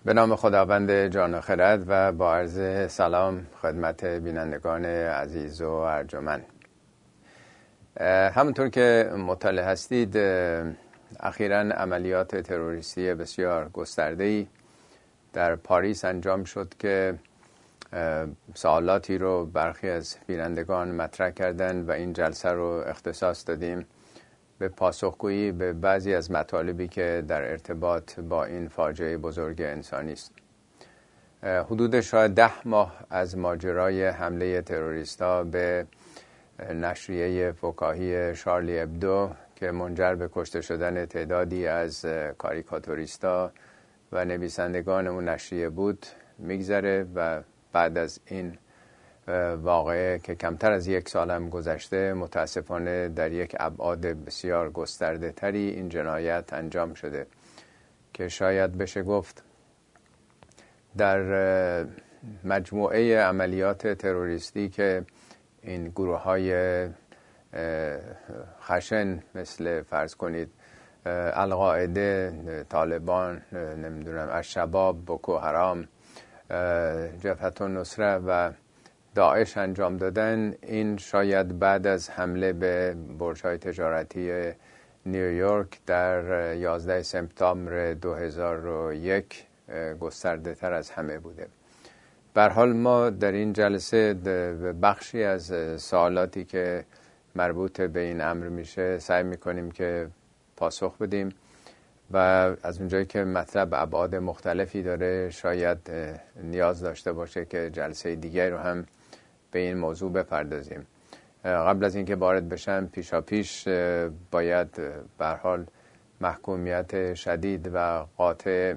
به نام خداوند جان و خرد و با عرض سلام خدمت بینندگان عزیز و ارجمند. همونطور که مطلع هستید اخیراً عملیات تروریستی بسیار گسترده‌ای در پاریس انجام شد که سوالاتی رو برخی از بینندگان مطرح کردند و این جلسه رو اختصاص دادیم به پاسخگویی به بعضی از مطالبی که در ارتباط با این فاجعه بزرگ انسانی است. حدود شاید 10 ماه از ماجرای حمله تروریستا به نشریه فکاهی شارلی ابدو که منجر به کشته شدن تعدادی از کاریکاتوریستا و نویسندگان اون نشریه بود میگذره و بعد از این واقعه که کمتر از 1 سال هم گذشته متاسفانه در یک ابعاد بسیار گسترده تری این جنایت انجام شده که شاید بشه گفت در مجموعه عملیات تروریستی که این گروه های خشن مثل فرض کنید القاعده، طالبان، نمیدونم الشباب، بوکو حرام، جبهة النصره و داعش انجام دادن، این شاید بعد از حمله به برج‌های تجارتی نیویورک در 11 سپتامبر 2001 گسترده تر از همه بوده. به هر حال ما در این جلسه بخشی از سوالاتی که مربوط به این امر میشه سعی میکنیم که پاسخ بدیم و از اونجایی که مطلب ابعاد مختلفی داره شاید نیاز داشته باشه که جلسه دیگه رو هم به این موضوع بپردازیم. قبل از اینکه وارد بشم پیشاپیش باید به هر حال محکومیت شدید و قاطع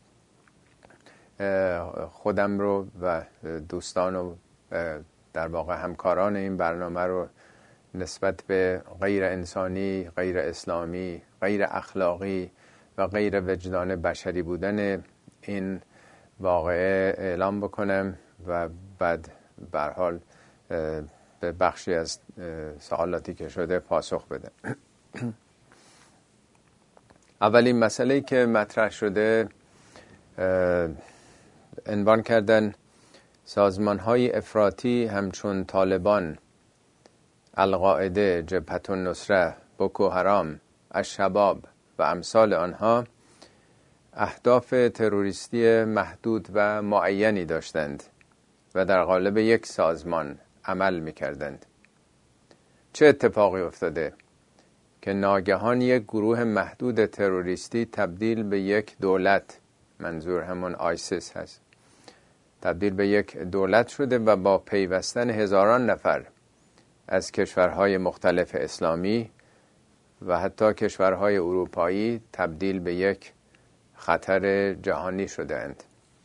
خودم رو و دوستان و در واقع همکاران این برنامه رو نسبت به غیر انسانی، غیر اسلامی، غیر اخلاقی و غیر وجدان بشری بودن این واقعه اعلام بکنم و بعد به هر حال به بخشی از سوالاتی که شده پاسخ بده. اولین مسئله‌ای که مطرح شده عنوان کردن سازمان‌های افراطی همچون طالبان، القاعده، جبهة النصره، بوکو حرام، الشباب و امثال آنها اهداف تروریستی محدود و معینی داشتند و در قالب یک سازمان عمل می‌کردند. چه اتفاقی افتاده که ناگهان یک گروه محدود تروریستی تبدیل به یک دولت، منظور همون آیسیس هست، تبدیل به یک دولت شده و با پیوستن هزاران نفر از کشورهای مختلف اسلامی و حتی کشورهای اروپایی تبدیل به یک خطر جهانی شده‌اند.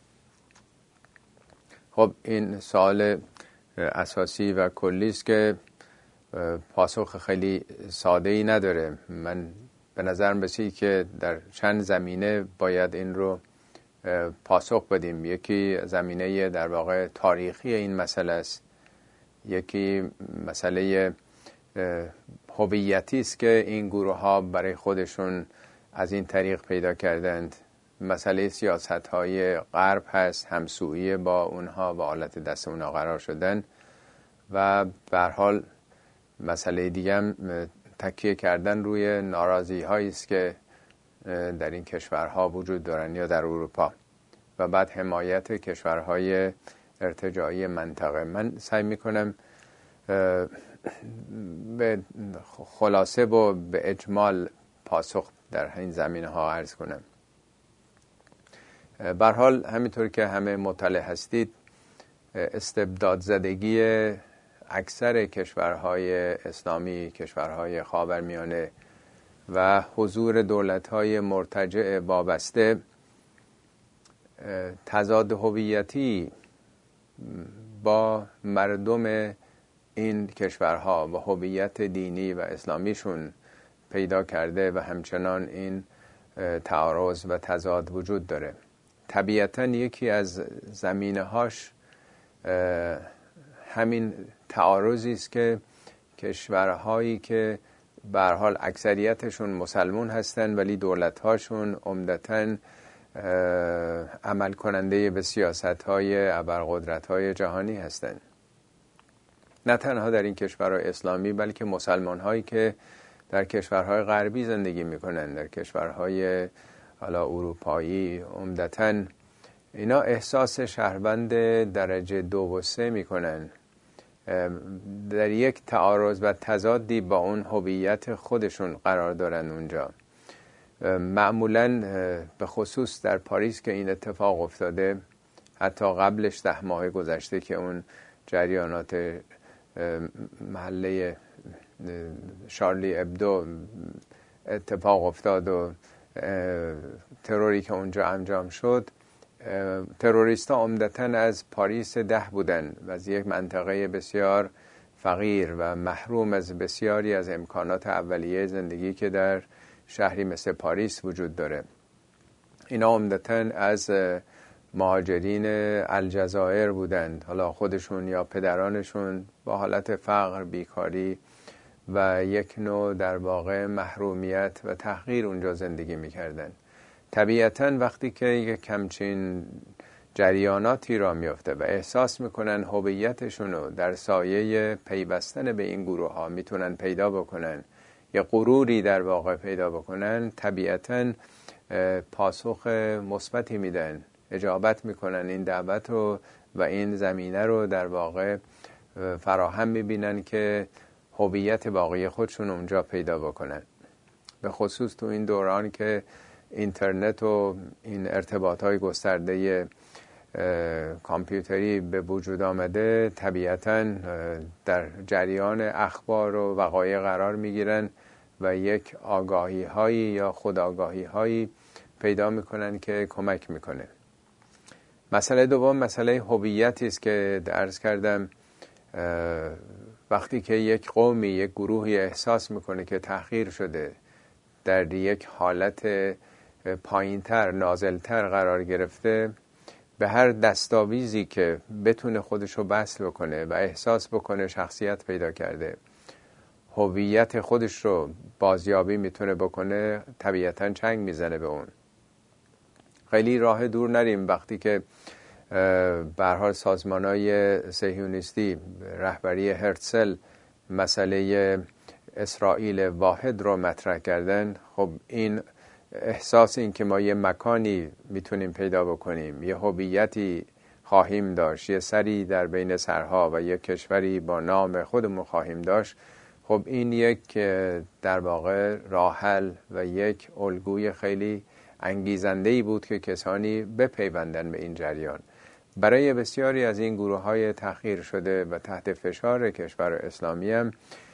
خب این سوال اساسی و کلی است که پاسخ خیلی ساده‌ای نداره. من به نظر میاد که در چند زمینه باید این رو پاسخ بدیم. یکی زمینه در واقع تاریخی این مسئله است، یکی مسئله هویتی است که این گروه ها برای خودشون از این طریق پیدا کردند. مسئله سیاست‌های غرب هست، همسویی با اونها و حالت دست اونها قرار شدن و به هر حال مسئله دیگه هم تکیه کردن روی ناراضی‌هایی است که در این کشورها وجود دارن یا در اروپا و بعد حمایت کشورهای ارتجاعی منطقه. من سعی میکنم به خلاصه و به اجمال پاسخ در این زمینه‌ها عرض کنم. به هر حال همینطور که همه مطلع هستید استبداد زدگی اکثر کشورهای اسلامی، کشورهای خاورمیانه و حضور دولت‌های مرتجع وابسته تضاد هویتی با مردم این کشورها و هویت دینی و اسلامیشون پیدا کرده و همچنان این تعارض و تضاد وجود داره. طبیعتاً یکی از زمینه‌هاش همین تعارضی است که کشورهایی که به هر حال اکثریتشون مسلمون هستن ولی دولت‌هاشون عمدتاً عمل کننده به سیاست‌های ابرقدرت‌های جهانی هستند. نه تنها در این کشورهای اسلامی، بلکه مسلمان‌هایی که در کشورهای غربی زندگی می‌کنند، در کشورهای حالا اروپایی عمدتاً، اینا احساس شهروند درجه 2 و 3 می‌کنند، در یک تعارض و تضادی با اون هویت خودشون قرار دارن اونجا. معمولاً به خصوص در پاریس که این اتفاق افتاده، حتی قبلش 10 ماه گذشته که اون جریانات محله شارلی ابدو اتفاق افتاد و تروری که اونجا انجام شد، تروریستا عمدتاً از پاریس 10 بودن و از یک منطقه بسیار فقیر و محروم از بسیاری از امکانات اولیه زندگی که در شهری مثل پاریس وجود داره. اینا عمدتاً از مهاجرین الجزایر بودند، حالا خودشون یا پدرانشون با حالت فقر، بیکاری و یک نوع در واقع محرومیت و تحقیر اونجا زندگی میکردن. طبیعتاً وقتی که یک همچین جریاناتی را میفته و احساس میکنن هویتشون رو در سایه پیوستن به این گروه ها میتونن پیدا بکنن، یه غروری در واقع پیدا بکنن، طبیعتاً پاسخ مثبتی میدن، اجابت میکنن این دعوت رو و این زمینه رو در واقع فراهم میبینن که هویت واقعی خودشون اونجا پیدا بکنن. به خصوص تو این دوران که اینترنت و این ارتباطات گسترده کامپیوتری به وجود آمده، طبیعتاً در جریان اخبار و وقایع قرار میگیرن و یک آگاهی هایی یا خودآگاهی هایی پیدا میکنن که کمک میکنه. مسئله دوم مسئله هویتی است که عرض کردم، وقتی که یک قومی، یک گروهی احساس میکنه که تحقیر شده، در یک حالت پایینتر، نازلتر قرار گرفته، به هر دستاویزی که بتونه خودشو بسل بکنه و احساس بکنه شخصیت پیدا کرده، هویت خودش رو بازیابی میتونه بکنه، طبیعتاً چنگ میزنه به اون. خیلی راه دور نریم، وقتی که به هر حال سازمان‌های صهیونیستی رهبری هرتزل مسئله اسرائیل واحد رو مطرح کردن، خب این احساس این که ما یه مکانی میتونیم پیدا بکنیم، یه هویتی خواهیم داشت، یه سری در بین سرها و یه کشوری با نام خودمون خواهیم داشت، خب این یک در واقع راه حل و یک الگوی خیلی انگیزنده‌ای بود که کسانی بپیوندن به این جریان. برای بسیاری از این گروه‌های تحقیر شده و تحت فشار کشور اسلامی هم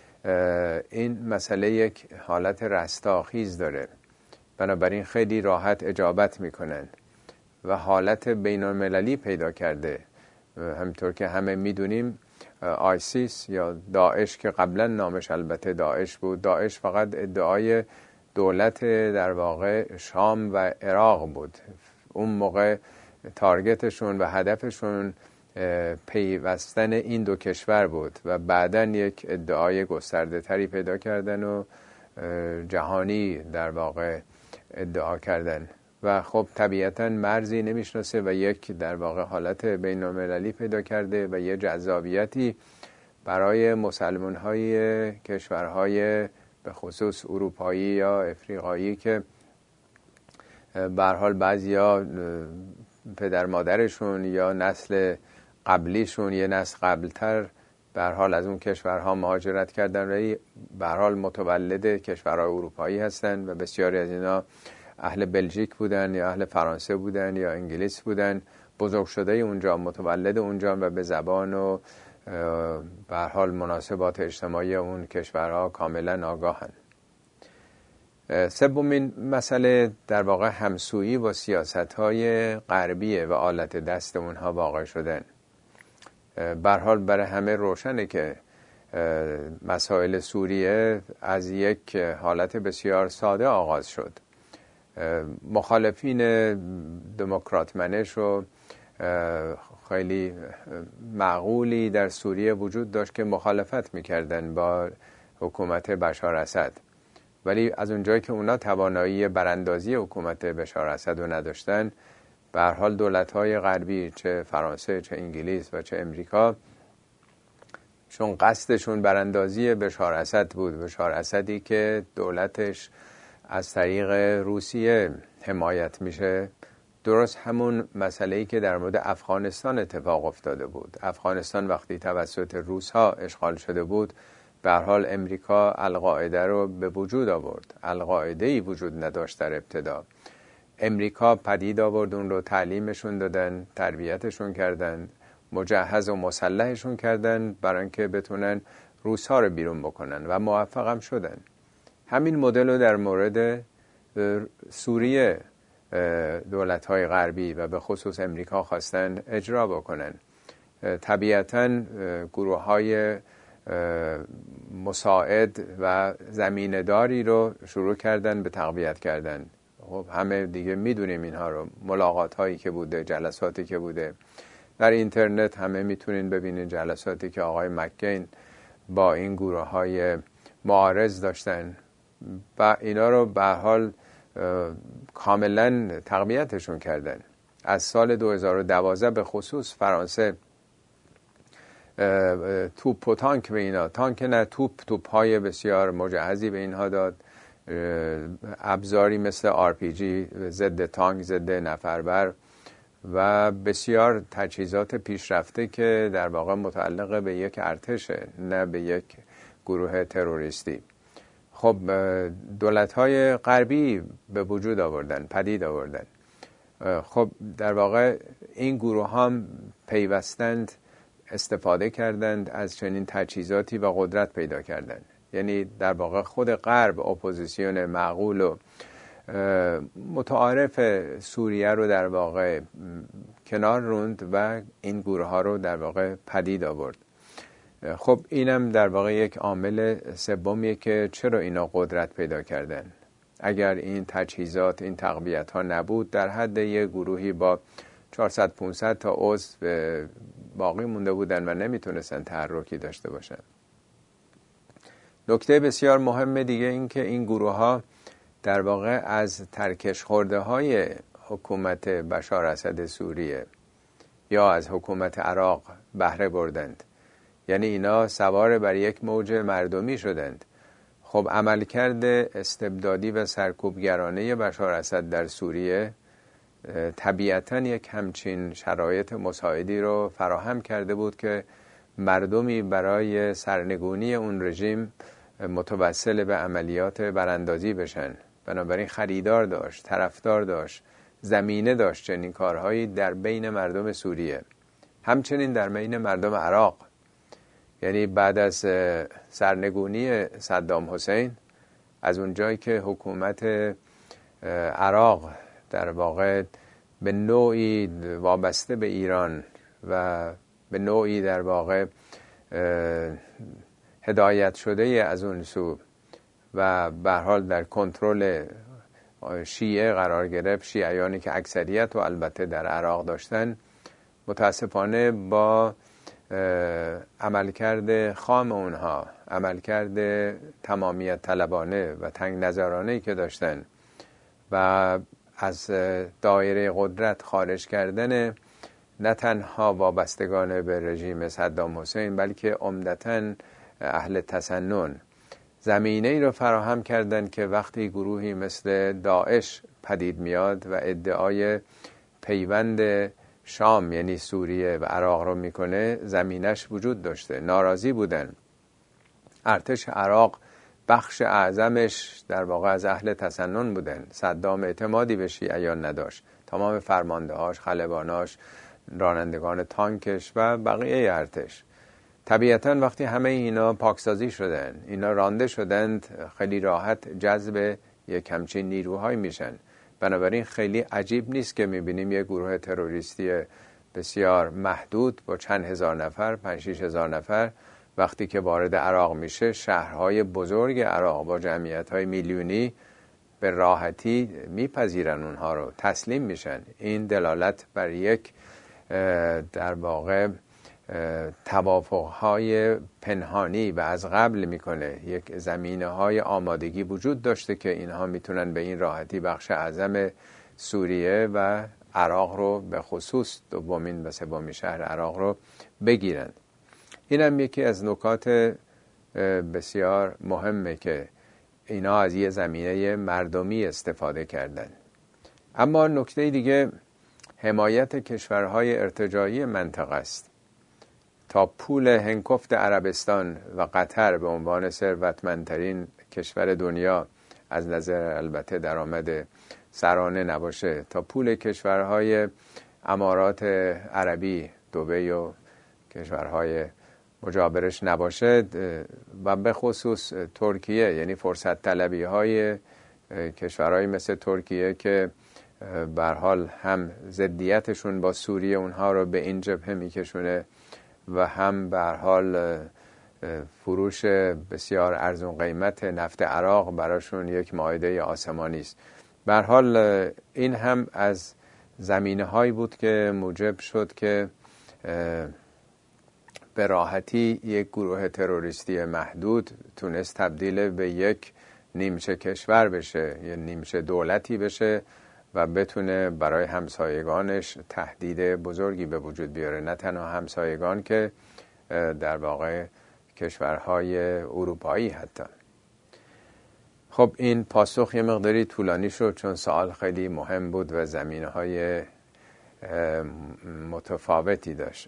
این مسئله یک حالت رستاخیز داره، بنابراین خیلی راحت اجابت میکنن و حالت بین المللی پیدا کرده. همطور که همه میدونیم آیسیس یا داعش که قبلا نامش البته داعش بود، داعش فقط ادعای دولت در واقع شام و عراق بود. اون موقع تارگتشون و هدفشون پیوستن این دو کشور بود و بعداً یک ادعای گسترده تری پیدا کردن و جهانی در واقع ادعا کردن و خب طبیعتاً مرزی نمیشناسه و یک در واقع حالت بین المللی پیدا کرده و یه جذابیتی برای مسلمان‌های کشورهای به خصوص اروپایی یا افریقایی که به هر حال بعضیا پدر مادرشون یا نسل قبلیشون یه نسل قبلتر به هر حال از اون کشورها مهاجرت کردن و به هر حال متولد کشورهای اروپایی هستن و بسیاری از اینا اهل بلژیک بودن یا اهل فرانسه بودن یا انگلیس بودن، بزرگ شده اونجا، متولد اونجا و به زبان و به هر حال مناسبات اجتماعی اون کشورها کاملا آگاهن. سومین مسئله در واقع همسویی و سیاست‌های غربیه و آلت دست اونها واقع شدن. به هر حال برای همه روشنه که مسائل سوریه از یک حالت بسیار ساده آغاز شد. مخالفین دموکرات منش و خیلی معقولی در سوریه وجود داشت که مخالفت میکردن با حکومت بشار اسد ولی از اونجایی که اونا توانایی براندازی حکومت بشار اسد رو نداشتن، به هر حال دولت‌های غربی، چه فرانسه چه انگلیس و چه امریکا، چون قصدشون براندازی بشار اسد بود، بشار اسدی که دولتش از طریق روسیه حمایت میشه، درست همون مسئله‌ای که در مورد افغانستان اتفاق افتاده بود. افغانستان وقتی توسط روس‌ها اشغال شده بود، به هر حال امریکا القاعده رو به وجود آورد. القاعده‌ای وجود نداشت در ابتدا. امریکا پدید آورد، اون رو تعلیمشون دادن، تربیتشون کردن، مجهز و مسلحشون کردن برای اینکه بتونن روس‌ها رو بیرون بکنن و موفق هم شدن. همین مدل رو در مورد سوریه دولت‌های غربی و به خصوص امریکا خواستن اجرا بکنن. طبیعتاً گروه‌های مساعد و زمینه‌داری رو شروع کردن به تقویت کردن. خب همه دیگه میدونیم اینها رو، ملاقات هایی که بوده، جلساتی که بوده در اینترنت، همه میتونین ببینین جلساتی که آقای مکین با این گروه های معارض داشتن و اینا رو به حال کاملا تقویتشون کردن. از سال 2012 به خصوص فرانسه توپ و تانک به اینا، تانک نه، توپ های بسیار مجهزی به اینها داد، ابزاری مثل RPG ضد تانک، ضد نفربر و بسیار تجهیزات پیشرفته که در واقع متعلق به یک ارتشه، نه به یک گروه تروریستی. خب دولت‌های غربی به وجود آوردن، پدید آوردن. خب در واقع این گروه هم پیوستند، استفاده کردند از چنین تجهیزاتی و قدرت پیدا کردند. یعنی در واقع خود غرب اپوزیسیون معقول و متعارف سوریه رو در واقع کنار روند و این گروه ها رو در واقع پدید آورد. خب اینم در واقع یک عامل سومیه که چرا اینا قدرت پیدا کردن. اگر این تجهیزات، این تقویت ها نبود، در حد یک گروهی با 400-500 تا عضو باقی مونده بودن و نمیتونستن تحرکی داشته باشن. نکته بسیار مهم دیگه این که این گروه ها در واقع از ترکش خورده های حکومت بشار اسد سوریه یا از حکومت عراق بهره بردند. یعنی اینا سوار بر یک موج مردمی شدند. خب عملکرد استبدادی و سرکوبگرانه بشار اسد در سوریه طبیعتاً یک همچین شرایط مساعدی رو فراهم کرده بود که مردمی برای سرنگونی اون رژیم متوسل به عملیات براندازی بشن. بنابراین خریدار داشت، طرفدار داشت، زمینه داشت چنین کارهایی در بین مردم سوریه، همچنین در بین مردم عراق. یعنی بعد از سرنگونی صدام حسین، از اونجایی که حکومت عراق در واقع به نوعی وابسته به ایران و به نوعی در واقع هدایت شده از اون سو و به هر حال در کنترل شیعه قرار گرفت، شیعیانی که اکثریت و البته در عراق داشتن، متاسفانه با عملکرد خام اونها، عملکرد تمامیت طلبانه و تنگ نظرانه‌ای که داشتن و از دایره قدرت خارج کردن نه تنها وابستگان به رژیم صدام حسین بلکه عمدتاً اهل تسنن، زمینه‌ای رو فراهم کردند که وقتی گروهی مثل داعش پدید میاد و ادعای پیوند شام یعنی سوریه و عراق رو میکنه، زمینش وجود داشته. ناراضی بودن. ارتش عراق بخش اعظمش در واقع از اهل تسنن بودن. صدام اعتمادی به شیعیان نداشت. تمام فرماندهاش، خلباناش، رانندگان تانکش و بقیه ارتش. طبیعتاً وقتی همه اینا پاکسازی شدن، اینا رانده شدند، خیلی راحت جذب یک همچین نیروهای میشن. بنابراین خیلی عجیب نیست که میبینیم یک گروه تروریستی بسیار محدود با چند هزار نفر، 5-6 هزار نفر، وقتی که وارد عراق میشه، شهرهای بزرگ عراق با جمعیت‌های میلیونی به راحتی میپذیرن اونها رو، تسلیم میشن. این دلالت بر یک در واقع توافقهای پنهانی و از قبل میکنه. یک زمینه‌های آمادگی وجود داشته که اینها میتونن به این راحتی بخش اعظم سوریه و عراق رو به خصوص دومین و سومین شهر عراق رو بگیرن. این هم یکی از نکات بسیار مهمه که اینا از یه زمینه مردمی استفاده کردن. اما نکته دیگه حمایت کشورهای ارتجاعی منطقه است. تا پول هنگفت عربستان و قطر به عنوان ثروتمندترین کشور دنیا از نظر البته درآمد سرانه نباشه، تا پول کشورهای امارات عربی، دبی و کشورهای مجاورش نباشه و به خصوص ترکیه، یعنی فرصت طلبی های کشورهای مثل ترکیه که به هر حال هم ضدیتشون با سوریه اونها رو به این جبهه میکشونه و هم به هر حال فروش بسیار ارزون قیمت نفت عراق براشون یک مائده آسمانی است. به هر حال این هم از زمینه‌هایی بود که موجب شد که به راحتی یک گروه تروریستی محدود تونست تبدیل به یک نیمچه کشور بشه، یه نیمچه دولتی بشه و بتونه برای همسایگانش تهدید بزرگی به وجود بیاره. نه تنها همسایگان که در واقع کشورهای اروپایی حتی. خب این پاسخ یه مقداری طولانی شد چون سوال خیلی مهم بود و زمینه‌های متفاوتی داشت.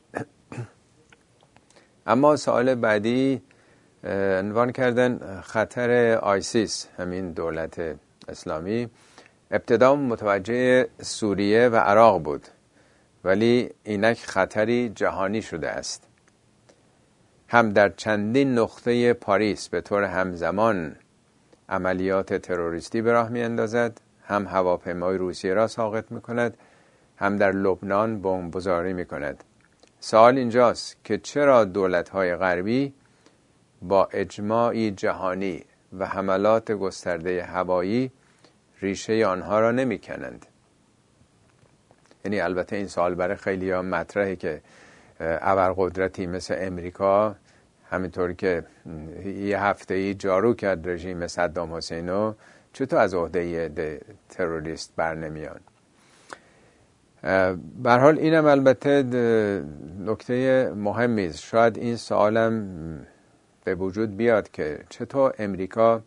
اما سوال بعدی عنوان کردن خطر آیسیس، همین دولت اسلامی، ابتدا متوجه سوریه و عراق بود ولی اینک خطری جهانی شده است. هم در چندین نقطه پاریس به طور همزمان عملیات تروریستی به راه می اندازد، هم هواپیمای روسیه را ساقط می کند، هم در لبنان بمبگذاری می کند. سوال اینجاست که چرا دولت‌های غربی با اجماعی جهانی و حملات گسترده هوایی ریشه آنها را نمی کنند؟ یعنی البته این سوال برای خیلی ها مطرحه که ابرقدرتی مثل امریکا همینطور که یه هفته‌ای جارو کرد رژیم صدام حسین رو، چطور از عهده تروریست بر نمیان؟ به هر حال اینم البته نکته مهمی است. شاید این سوالم به وجود بیاد که چطور امریکا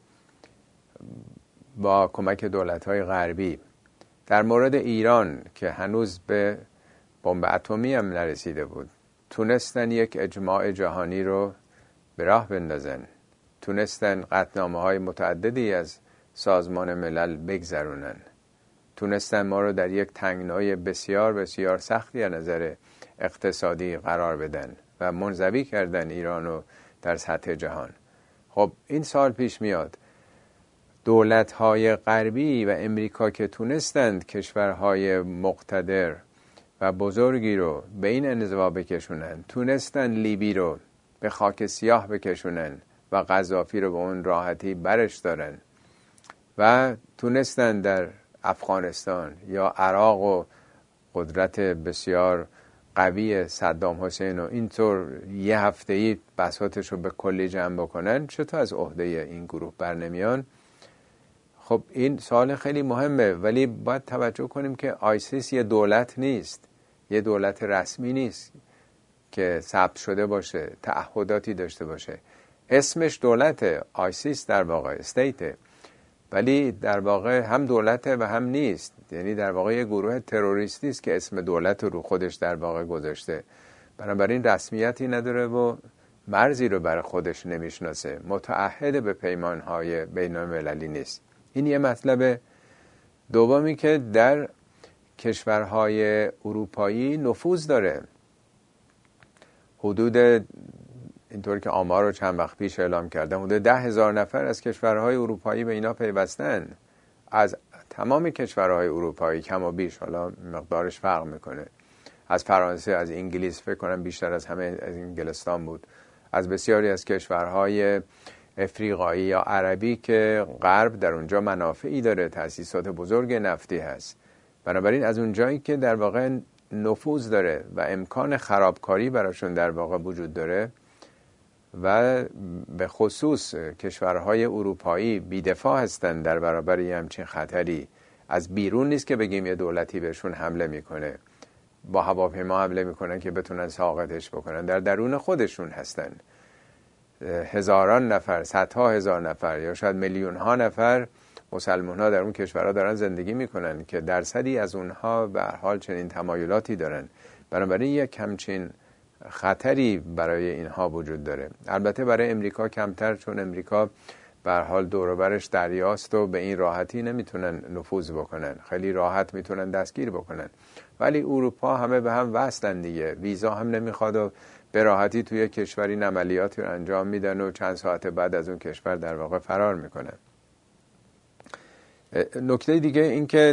با کمک دولت‌های غربی در مورد ایران که هنوز به بمب اتمی هم نرسیده بود تونستن یک اجماع جهانی رو به راه بندازن، تونستن قطعنامه‌های متعددی از سازمان ملل بگذرونن، تونستن ما رو در یک تنگنای بسیار بسیار سختی از نظر اقتصادی قرار بدن و منزوی کردن ایران رو در سطح جهان. خب این سال پیش میاد دولت‌های غربی و امریکا که تونستند کشورهای مقتدر و بزرگی رو به این انزوا بکشونن، تونستن لیبی رو به خاک سیاه بکشونن و قذافی رو به اون راحتی برش دارن و تونستن در افغانستان یا عراق و قدرت بسیار قوی صدام حسین و اینطور یه هفته‌ای بساطش رو به کلی جمع بکنن، چطور از عهده این گروه بر نمیان؟ خب این سوال خیلی مهمه، ولی باید توجه کنیم که آیسیس یه دولت نیست، یه دولت رسمی نیست که ثبت شده باشه، تعهداتی داشته باشه. اسمش دولته، آیسیس در واقع استیته، ولی در واقع هم دولته و هم نیست. یعنی در واقع یه گروه تروریستی است که اسم دولت رو خودش در واقع گذاشته، بنابراین رسمیتی نداره و مرزی رو برای خودش نمیشناسه، متعهد به پیمانهای بین المللی نیست. این یه مطلب. دومی که در کشورهای اروپایی نفوذ داره. حدود اینطور که آمار رو چند وقت پیش اعلام کردم حدود 10,000 نفر از کشورهای اروپایی به اینا پیوستن. از تمام کشورهای اروپایی کم و بیش، حالا مقدارش فرق میکنه، از فرانسه، از انگلیس، فکر کنم بیشتر از همه از انگلستان بود، از بسیاری از کشورهای افریقایی یا عربی که غرب در اونجا منافعی داره، تأسیسات بزرگ نفتی هست. بنابراین از اونجایی که در واقع نفوذ داره و امکان خرابکاری براشون در واقع وجود داره و به خصوص کشورهای اروپایی بی‌دفاع هستن در برابر یه همچین خطری. از بیرون نیست که بگیم یه دولتی بهشون حمله میکنه، با هواپیما حمله میکنن که بتونن ساقطش بکنن، در درون خودشون هستن. هزاران نفر، صدها هزار نفر یا شاید میلیون ها نفر مسلمان ها در اون کشورها دارن زندگی میکنن که درصدی از اونها به هر حال چنین تمایلاتی دارن. بنابراین یک همچین خطری برای اینها وجود داره. البته برای امریکا کمتر، چون امریکا به هر حال دور و برش دریاست و به این راحتی نمیتونن نفوذ بکنن، خیلی راحت میتونن دستگیر بکنن. ولی اروپا همه به هم وصلن دیگه، ویزا هم نمیخواد و به راحتی توی کشوری عملیاتی رو انجام میدن و چند ساعت بعد از اون کشور در واقع فرار میکنن. نکته دیگه این که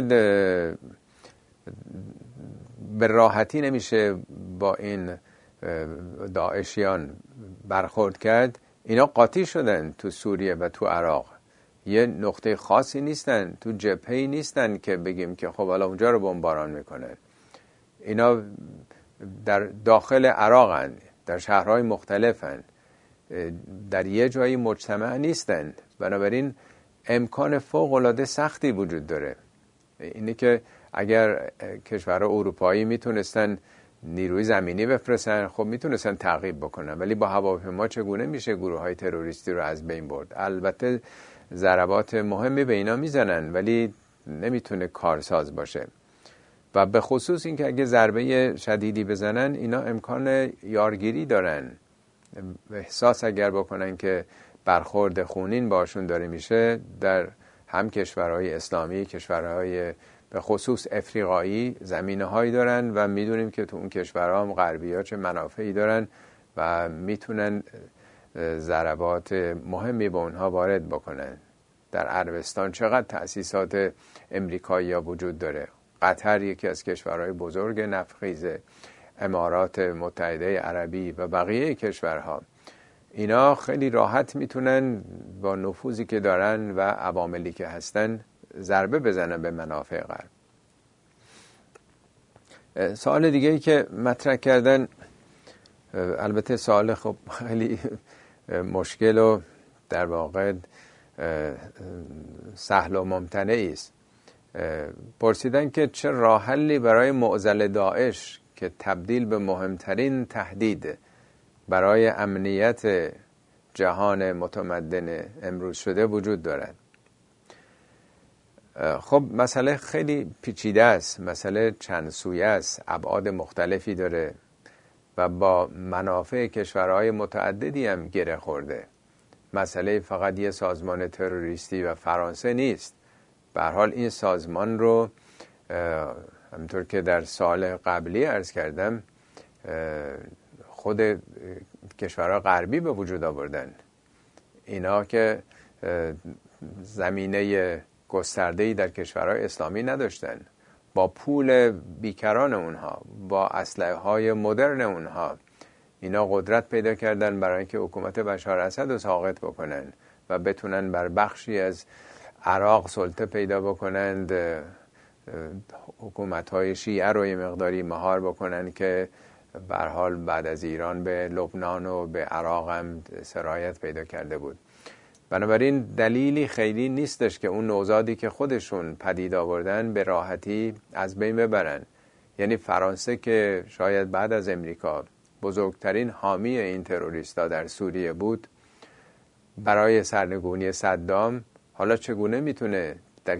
به راحتی نمیشه با این داعشیان برخورد کرد. اینا قاطی شدن تو سوریه و تو عراق، یه نقطه خاصی نیستن، تو جبهه‌ای نیستن که بگیم که خب حالا اونجا رو بمباران میکنن. اینا در داخل عراقن، در شهرهای مختلفن، در یه جایی مجتمع نیستن. بنابراین امکان فوق‌العاده سختی وجود داره. اینه که اگر کشورهای اروپایی میتونستن نیروی زمینی بفرستن، خب میتونستن تعقیب بکنن، ولی با هواپیما چگونه میشه گروه‌های تروریستی رو از بین برد؟ البته ضربات مهمی به اینا میزنن ولی نمیتونه کارساز باشه. و به خصوص این که اگه ضربه شدیدی بزنن اینا امکان یارگیری دارن. احساس اگر بکنن که برخورد خونین باشون داره میشه، در هم کشورهای اسلامی، کشورهای به خصوص افریقایی زمینه هایی دارن و میدونیم که تو اون کشورها هم غربی ها چه منافعی دارن و میتونن ضربات مهمی به اونها وارد بکنن. در عربستان چقدر تأسیسات امریکایی ها وجود داره. قطر یکی از کشورهای بزرگ نفتخیزه، امارات متحده عربی و بقیه کشورها، اینا خیلی راحت میتونن با نفوذی که دارن و عواملی که هستن ضربه بزنن به منافع غرب. سوال دیگه ای که مطرح کردن، البته سوال خب خیلی مشکل و در واقع سهل و ممتنعی است. پرسیدن که چه راه حلی برای معضل داعش که تبدیل به مهمترین تهدید برای امنیت جهان متمدن امروز شده وجود دارد. خب مسئله خیلی پیچیده است، مسئله چند سویه است، ابعاد مختلفی داره و با منافع کشورهای متعددی هم گره خورده. مسئله فقط یه سازمان تروریستی و فرانسه نیست. به هر حال این سازمان رو همونطور که در سال قبلی عرض کردم خود کشورهای غربی به وجود آوردن. اینا که زمینه گسترده‌ای در کشورهای اسلامی نداشتن، با پول بیکران اونها، با اسلحه‌های مدرن اونها، اینا قدرت پیدا کردن برای اینکه حکومت بشار اسد رو ساقط بکنن و بتونن بر بخشی از عراق سلطه پیدا بکنند، حکومت‌های شیعه رو یه مقداری مهار بکنن که به هر حال بعد از ایران به لبنان و به عراق هم سرایت پیدا کرده بود. بنابراین دلیلی خیلی نیستش که اون نوزادی که خودشون پدید آوردن به راحتی از بین ببرن. یعنی فرانسه که شاید بعد از امریکا بزرگترین حامی این تروریستا در سوریه بود برای سرنگونی صدام، حالا چگونه میتونه در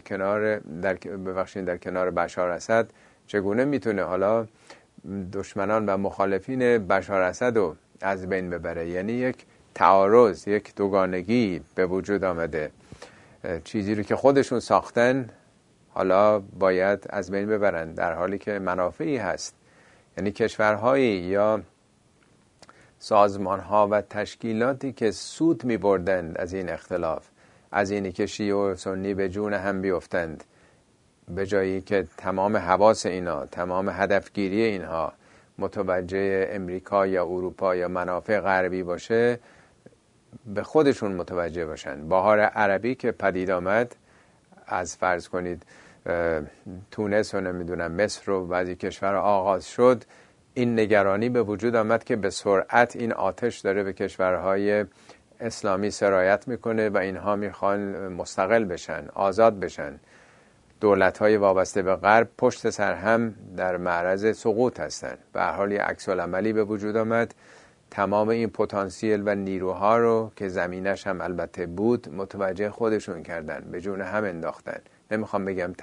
کنار بشار اسد چگونه میتونه حالا دشمنان و مخالفین بشار اسد رو از بین ببره؟ یعنی یک تعارض، یک دوگانگی به وجود آمده. چیزی رو که خودشون ساختن حالا باید از بین ببرن، در حالی که منافعی هست. یعنی کشورهایی یا سازمانها و تشکیلاتی که سود می بردند از این اختلاف، از اینی که شیعه و سنی به جون هم بیفتند، به جایی که تمام حواس اینا، تمام هدفگیری اینها متوجه امریکا یا اروپا یا منافع غربی باشه، به خودشون متوجه باشن. بهار عربی که پدید آمد، از فرض کنید تونس و نمیدونم مصر و بعضی کشور آغاز شد، این نگرانی به وجود آمد که به سرعت این آتش داره به کشورهای اسلامی سرایت میکنه و اینها میخوان مستقل بشن، آزاد بشن. دولت‌های وابسته به غرب پشت سر هم در معرض سقوط هستند. به هر حال یه عکس العملی به وجود آمد. تمام این پتانسیل و نیروها رو که زمینش هم البته بود متوجه خودشون کردن، به جون هم انداختن. نمیخوام بگم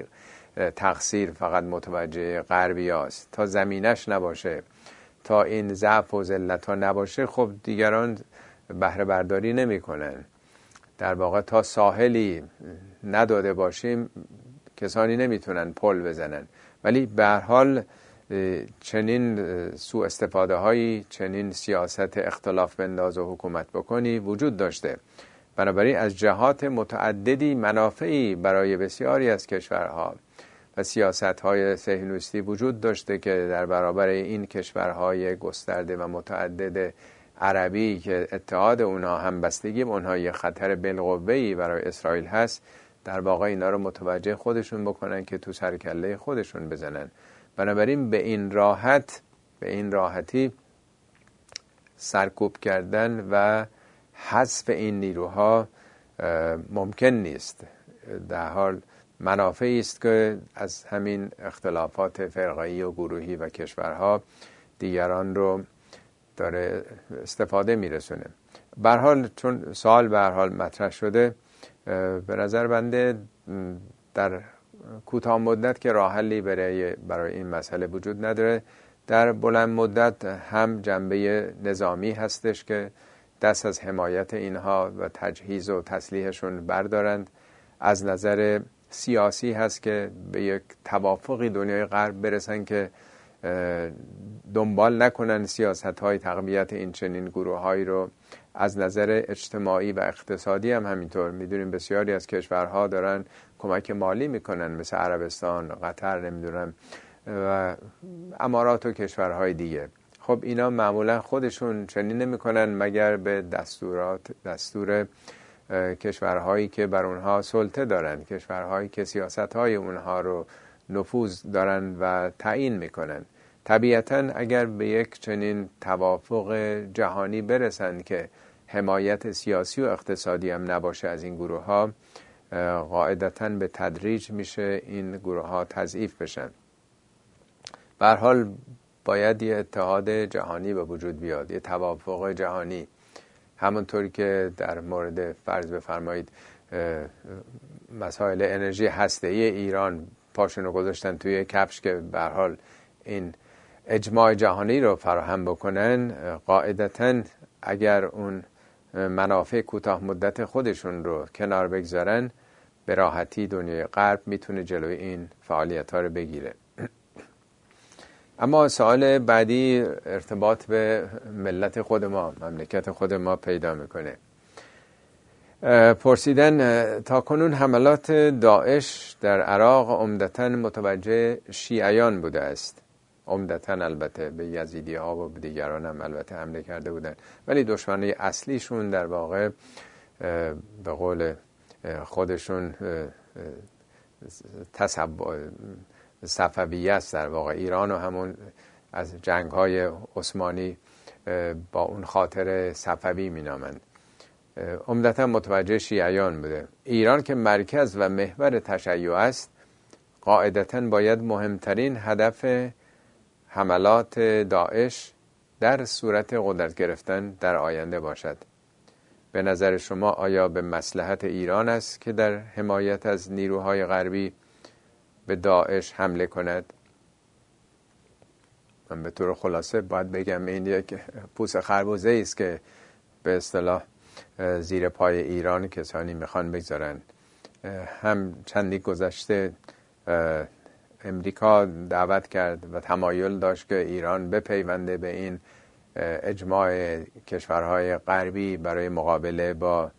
تقصیر فقط متوجه غربی هاست. تا زمینش نباشه، تا این ضعف و ذلت ها نباشه، خب دیگران بهره برداری نمی کنن. در واقع تا ساحلی نداده باشیم کسانی نمیتونن پل بزنن. ولی به هر حال چنین سوء استفاده هایی، چنین سیاست اختلاف بنداز و حکومت بکنی وجود داشته. بنابراین از جهات متعددی منافعی برای بسیاری از کشورها و سیاست های صهیونیستی وجود داشته که در برابر این کشورهای گسترده و متعدد عربی که اتحاد اونها، همبستگی اونها یه خطر بالقوه‌ای برای اسرائیل هست، در واقع اینا رو متوجه خودشون بکنن که تو سرکله خودشون بزنن. بنابراین به این راحتی سرکوب کردن و حذف این نیروها ممکن نیست. در حال منافعی است که از همین اختلافات فرقه‌ای و گروهی و کشورها دیگران رو داره استفاده میرسونه. به هر حال چون سوال به هر حال مطرح شده، به نظر بنده در کوتاه مدت که راه حلی برای این مسئله وجود نداره. در بلند مدت هم جنبه نظامی هستش که دست از حمایت اینها و تجهیز و تسلیحشون بردارند. از نظر سیاسی هست که به یک توافقی دنیای غرب برسن که دنبال نکنن سیاست‌های تقویت این چنین گروه‌هایی رو. از نظر اجتماعی و اقتصادی هم همینطور. میدونیم بسیاری از کشورها دارن کمک مالی میکنن، مثل عربستان، قطر، نمیدونم و امارات و کشورهای دیگه. خب اینا معمولا خودشون چنین نمیکنن مگر به دستور کشورهایی که بر اونها سلطه دارن، کشورهایی که سیاست‌های اونها رو نفوذ دارن و تعیین میکنن. طبیعتاً اگر به یک چنین توافق جهانی برسن که حمایت سیاسی و اقتصادی هم نباشه از این گروه ها، قاعدتاً به تدریج میشه این گروه ها تضعیف بشن. به هر حال باید یه اتحاد جهانی به وجود بیاد، یه توافق جهانی. همونطوری که در مورد فرض بفرمایید مسائل انرژی هسته‌ای ایران پاشونو گذاشتن توی کفش که به هر حال این اجماع جهانی رو فراهم بکنن، قاعدتاً اگر اون منافع کوتاه مدت خودشون رو کنار بگذارن، به راحتی دنیای غرب میتونه جلوی این فعالیت‌ها رو بگیره. اما سوال بعدی ارتباط به ملت خود ما، مملکت خود ما پیدا میکنه. پرسیدن تا کنون حملات داعش در عراق عمدتاً متوجه شیعیان بوده است. عمدتاً البته به یزیدی ها و به دیگران هم البته حمله کرده بودن، ولی دشمنی اصلیشون در واقع به قول خودشون صفویه است. در واقع ایران و همون از جنگ های عثمانی با اون خاطر صفوی می نامند. عمدتاً متوجه شیعیان بوده. ایران که مرکز و محور تشیع است، قاعدتاً باید مهمترین هدف حملات داعش در صورت قدرت گرفتن در آینده باشد. به نظر شما آیا به مصلحت ایران است که در حمایت از نیروهای غربی به داعش حمله کند؟ من به طور خلاصه باید بگم این یک پوست خربوزه است که به اصطلاح زیر پای ایران کسانی میخوان بگذارن. هم چندی گذشته امریکا دعوت کرد و تمایل داشت که ایران بپیونده به این اجماع کشورهای غربی برای مقابله با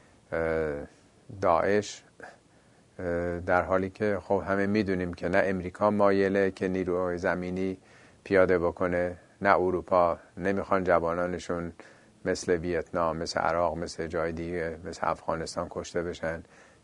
داعش، در حالی که خب همه میدونیم که نه امریکا مایله که نیروهای زمینی پیاده بکنه، نه اروپا. نمیخوان جوانانشون مثل ویتنام، مثل عراق، مثل جای دیگه، مثل افغانستان کشته بشن.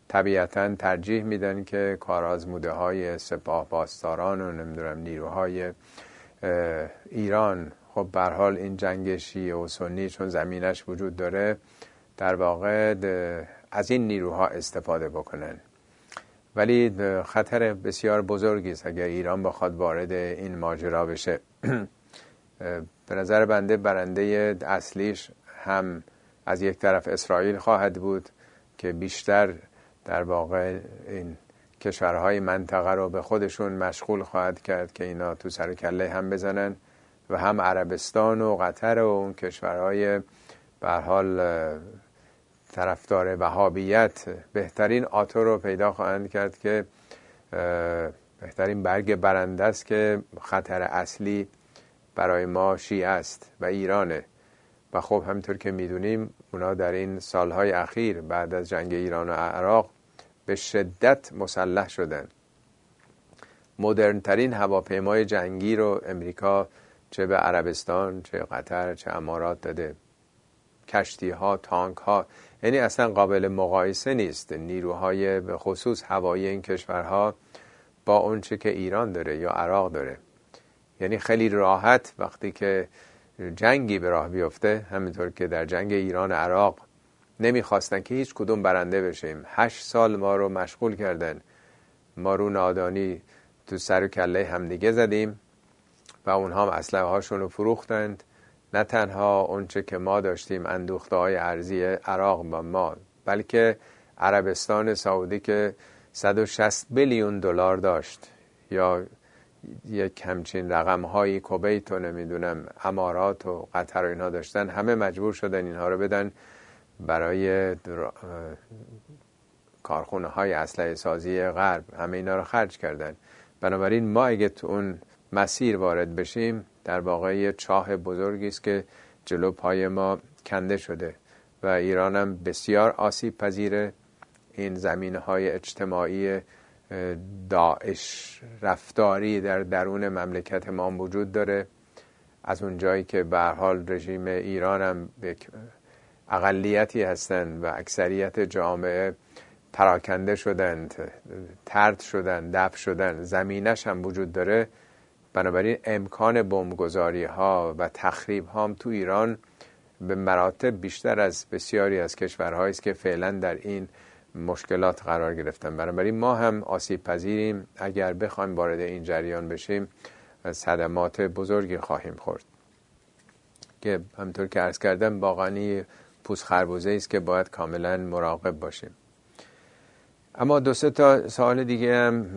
طبیعتاً ترجیح میدن که کارآزموده های سپاه پاسداران و نمیدونم نیروهای ایران، خب به هر حال این جنگ شیعه و سنی چون زمینش وجود داره، در واقع از این نیروها استفاده بکنن. ولی خطر بسیار بزرگی است اگر ایران بخواد وارد این ماجرا بشه. به نظر بنده برنده اصلیش هم از یک طرف اسرائیل خواهد بود که بیشتر در واقع این کشورهای منطقه رو به خودشون مشغول خواهد کرد که اینا تو سر کله هم بزنن، و هم عربستان و قطر و اون کشورهای به هر حال طرفدار وهابیت بهترین آتو رو پیدا خواهند کرد که بهترین برگ برنده است که خطر اصلی برای ما شیعه است و ایرانه. و خب همینطور که میدونیم اونا در این سالهای اخیر بعد از جنگ ایران و عراق به شدت مسلح شدن. مدرنترین هواپیمای جنگی رو امریکا چه به عربستان چه قطر چه امارات داده، کشتی ها، تانک ها، یعنی اصلا قابل مقایسه نیست نیروهای به خصوص هوایی این کشورها با اون چه که ایران داره یا عراق داره. یعنی خیلی راحت وقتی که جنگی به راه بیفته، همینطور که در جنگ ایران و عراق نمیخواستن که هیچ کدوم برنده بشیم، 8 سال ما رو مشغول کردن، ما رو نادانی تو سر و کله همدیگه زدیم و اونها هم اسلحه هاشون رو فروختند. نه تنها اونچه که ما داشتیم اندوخته های ارزی عراق با ما، بلکه عربستان سعودی که 160 بیلیون دلار داشت یا یک همچین رقم هایی، کویت و نمیدونم امارات و قطر و اینها داشتن، همه مجبور شدن اینها رو بدن برای کارخونه های اسلحه سازی غرب، همه اینا رو خرج کردن. بنابراین ما اگه تو اون مسیر وارد بشیم در واقع یه چاه بزرگی است که جلو پای ما کنده شده و ایران هم بسیار آسیب پذیره. این زمینه‌های اجتماعی داعش رفتاری در درون مملکت ما وجود داره، از اون جایی که به هر حال رژیم ایران هم اقلیتی هستند و اکثریت جامعه پراکنده شدند، طرد شدند، دفع شدند، زمینش هم وجود داره. بنابراین امکان بمبگذاری ها و تخریب ها هم تو ایران به مراتب بیشتر از بسیاری از کشورهایی است که فعلا در این مشکلات قرار گرفتن. بنابراین ما هم آسیب پذیریم، اگر بخوایم وارد این جریان بشیم صدمات بزرگی خواهیم خورد که همطور که عرض کردم واقعا پوست خربوزه است که باید کاملا مراقب باشیم. اما 2-3 تا سوال دیگه هم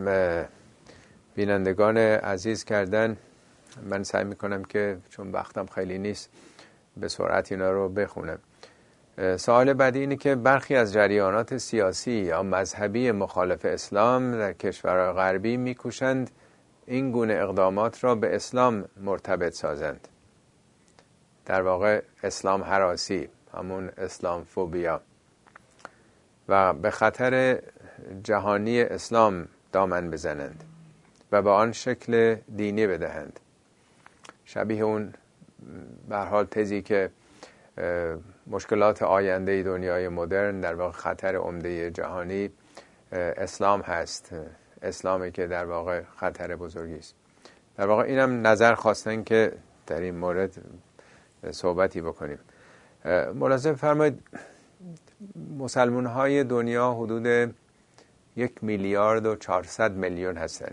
بینندگان عزیز کردن، من سعی میکنم که چون وقتم خیلی نیست به سرعت اینا رو بخونم. سوال بعدی اینه که برخی از جریانات سیاسی یا مذهبی مخالف اسلام در کشورهای غربی میکوشند این گونه اقدامات را به اسلام مرتبط سازند، در واقع اسلام هراسی، همون اسلام فوبیا، و به خطر جهانی اسلام دامن بزنند و به آن شکل دینی بدهند. شبیه اون به هر حال تزی که مشکلات آینده دنیای مدرن در واقع خطر عمده جهانی اسلام هست، اسلامی که در واقع خطر بزرگی است. در واقع اینم نظر خواستن که در این مورد صحبتی بکنیم. ملاحظه فرمایید مسلمان های دنیا حدود 1.4 میلیارد هستند.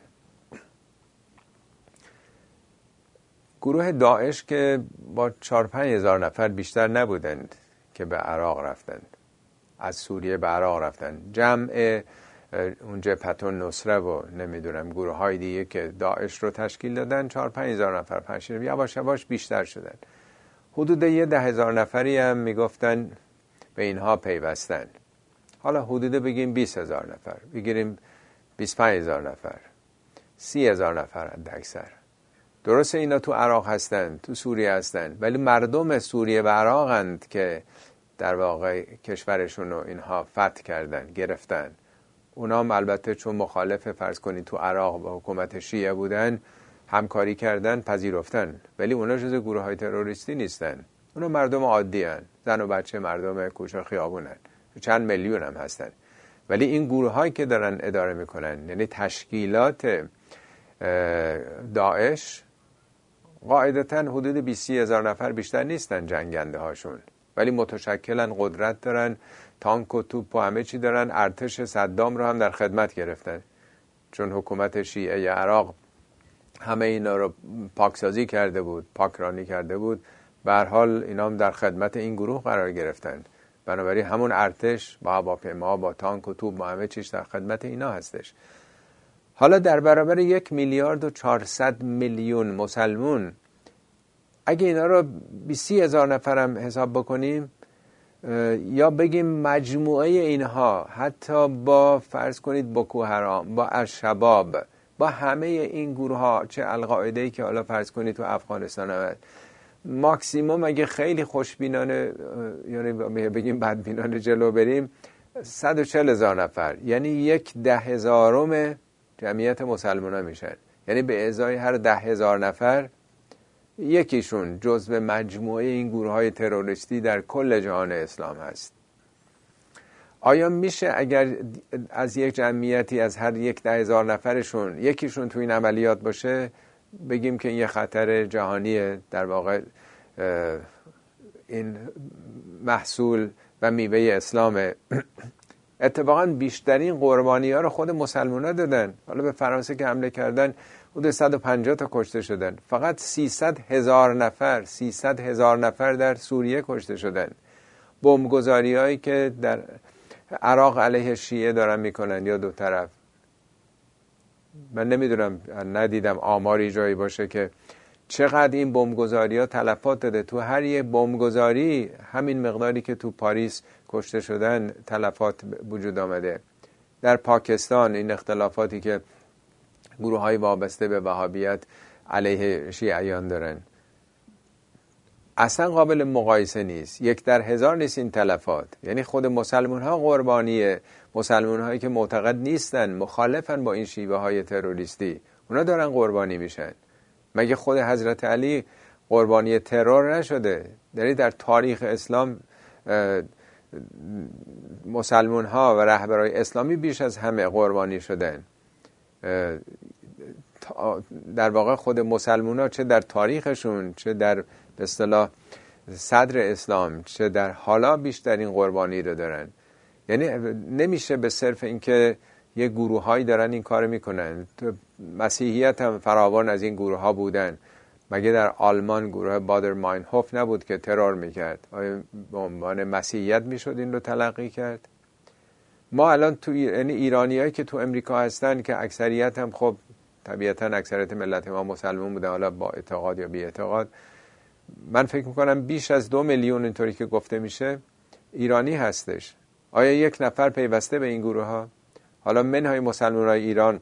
گروه داعش که با 4-5 هزار نفر بیشتر نبودند که به عراق رفتند، از سوریه به عراق رفتند. جمع اون جبهه النصره و نمیدونم گروه های دیگه که داعش رو تشکیل دادن 4-5 هزار نفر، 5 یواش یواش بیشتر شدن. حدود 10,000 نفری هم میگفتن به اینها پیوستن. حالا حدود بگیم 20,000 نفر، بگیریم 25,000 نفر، 30,000 نفر حداکثر. درسته اینا تو عراق هستن، تو سوریه هستن، ولی مردم سوریه و عراقند که در واقع کشورشون رو اینها فتح کردن، گرفتن. اونا هم البته چون مخالف فرض کنید تو عراق با حکومت شیعه بودن همکاری کردن، پذیرفتن، ولی اونا جز گروه های تروریستی نیستن. اونا مردم عادی هن، زن و بچه، مردم کوچه خیابون هن، چند میلیون هم هستن. ولی این گروه هایی که دارن اداره میکنن، یعنی تشکیلات داعش، قاعدتاً حدود 20-30 هزار نفر بیشتر نیستن جنگنده هاشون، ولی متشکلن، قدرت دارن، تانک و توپ و همه چی دارن. ارتش صدام رو هم در خدمت گرفتن، چون حکومت شیعه عراق همه اینا رو پاکسازی کرده بود، پاکرانی کرده بود. به هر حال اینا هم در خدمت این گروه قرار گرفتن. بنابراین همون ارتش با هواپیما، با تانک و توپ، با همه چیز در خدمت اینا هستش. حالا در برابر 1,400,000,000 مسلمون، اگه اینا رو 20 هزار نفرم حساب بکنیم، یا بگیم مجموعه اینها حتی با فرض کنید بوکو حرام، با الشباب، با همه این گروه ها، چه القاعده‌ای که حالا فرض کنید تو افغانستان هم، ماکسیموم اگه خیلی خوشبینانه، یعنی بگیم بدبینانه جلو بریم، 140,000 نفر، یعنی 1/10,000 جمعیت مسلمان ها میشن. یعنی به ازای هر 10,000 نفر یکیشون جزو مجموعه این گروه های تروریستی در کل جهان اسلام هست. آیا میشه اگر از یک جمعیتی از هر 1/10,000 نفرشون یکیشون تو این عملیات باشه بگیم که این یه خطر جهانیه؟ در واقع این محصول و میوه اسلامه. اتفاقا بیشترین قربانی ها رو خود مسلمان ها دادن. حالا به فرانسه که حمله کردن حدود 150 تا کشته شدن. فقط 300,000 نفر در سوریه کشته شدن. بمبگذاری هایی که در عراق علیه شیعه دارن میکنن یا دو طرف، من نمیدونم، ندیدم آماری جایی باشه که چقدر این بمبگذاری ها تلفات داده. تو هر یه بمبگذاری همین مقداری که تو پاریس کشته شدن تلفات وجود آمده. در پاکستان این اختلافاتی که گروه های وابسته به وهابیت علیه شیعیان دارن اصلا قابل مقایسه نیست. 1/1000 نیست این تلفات. یعنی خود مسلمان ها قربانیه، مسلمان هایی که معتقد نیستن، مخالفن با این شیوه های تروریستی، اونا دارن قربانی میشن. مگه خود حضرت علی قربانی ترور نشده؟ در تاریخ اسلام مسلمان ها و رهبرای اسلامی بیش از همه قربانی شدن. در واقع خود مسلمان ها چه در تاریخشون، چه در به اصطلاح صدر اسلام، چه در حالا بیشترین قربانی رو دارن. یعنی نمیشه به صرف اینکه یه گروه هایی دارن این کار میکنن. مسیحیت هم فراوان از این گروه ها بودن. مگه در آلمان گروه بادر ماینهوف نبود که ترور میکرد؟ آیا به عنوان مسیحیت میشد این رو تلقی کرد؟ ما الان تو یعنی ایرانیایی که تو امریکا هستن که اکثریت هم خب طبیعتا اکثریت ملت ما مسلمان بودن، حالا با اعتقاد یا بی اعتقاد، من فکر میکنم بیش از 2 میلیون اینطوری که گفته میشه ایرانی هستش. آیا یک نفر پیوسته به این گروه ها؟ حالا منهای مسلمانای ایران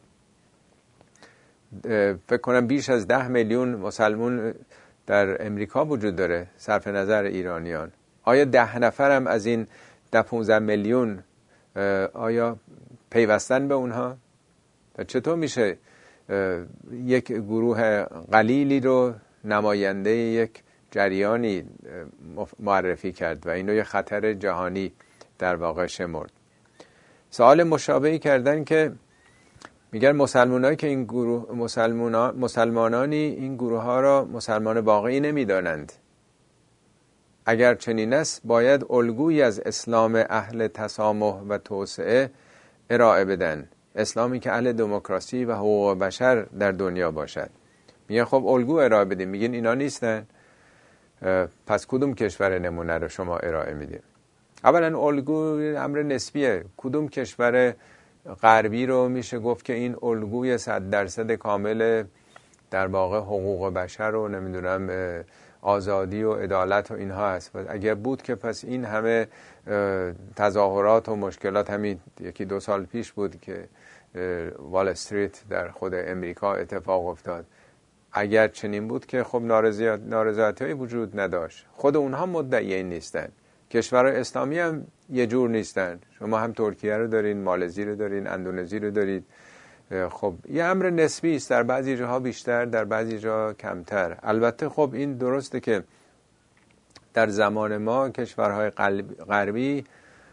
فکر کنم بیش از 10 میلیون مسلمون در امریکا وجود داره صرف نظر ایرانیان. آیا 10 نفر هم از این 10-15 میلیون آیا پیوستن به اونها؟ چطور میشه یک گروه قلیلی رو نماینده یک جریانی معرفی کرد و اینو یه خطر جهانی در واقع شمرد؟ سوال مشابهی کردن که میگن مسلمانایی که این گروه مسلمانانی این گروه ها را مسلمان واقعی نمیدانند. اگر چنین است باید الگویی از اسلام اهل تسامح و توسعه ارائه بدن، اسلامی که اهل دموکراسی و حقوق بشر در دنیا باشد. میگن خب الگو ارائه بدیم، میگن اینا نیستن، پس کدوم کشور نمونه رو شما ارائه میدیم؟ اولا الگو امر نسبیه. کدوم کشور غربی رو میشه گفت که این الگوی 100% کامل در واقع حقوق بشر رو نمیدونم آزادی و عدالت و اینها هست؟ اگر بود که پس این همه تظاهرات و مشکلات همین 1-2 سال پیش بود که وال استریت در خود امریکا اتفاق افتاد. اگر چنین بود که خب نارضایتی‌هایی وجود نداشت. خود اونها مدعی این نیستن. کشورهای اسلامی هم یه جور نیستن. شما هم ترکیه رو دارین، مالزی رو دارین، اندونزی رو دارید. خب یه امر نسبی است، در بعضی جاها بیشتر، در بعضی جا کمتر. البته خب این درسته که در زمان ما کشورهای غربی